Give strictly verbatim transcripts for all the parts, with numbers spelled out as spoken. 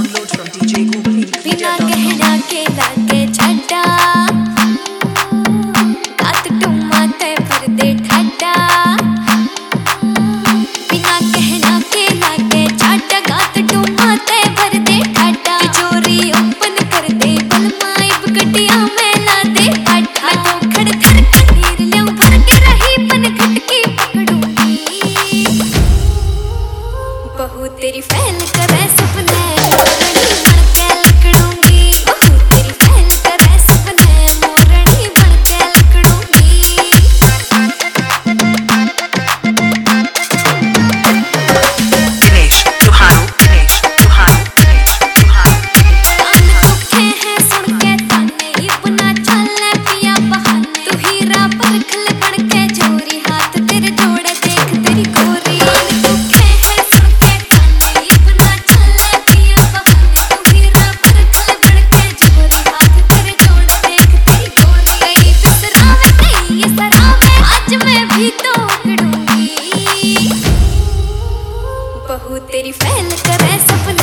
Download from D J Google बिना कहना के लागे छड्डा गात टुम्मा ते भर दे ठड्डा बिना कहना के लागे छड्डा गात टुम्मा ते भर दे ठड्डा चोरी ओपन कर दे बलमाइब गड्डियां में ला दे अड्डा तो खड़ धर के नीर ल्याऊं भर के रही पन खटकी पकड़ूंगी बहू तेरी फैल करे सपने बहू तेरी फैल करे सपने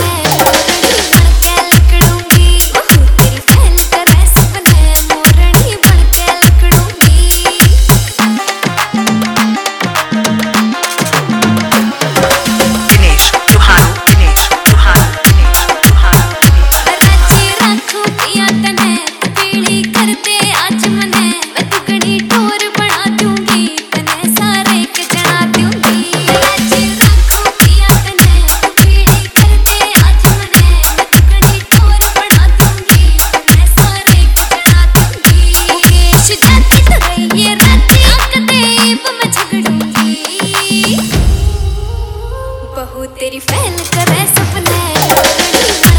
बहू तेरी फैल करे सपने।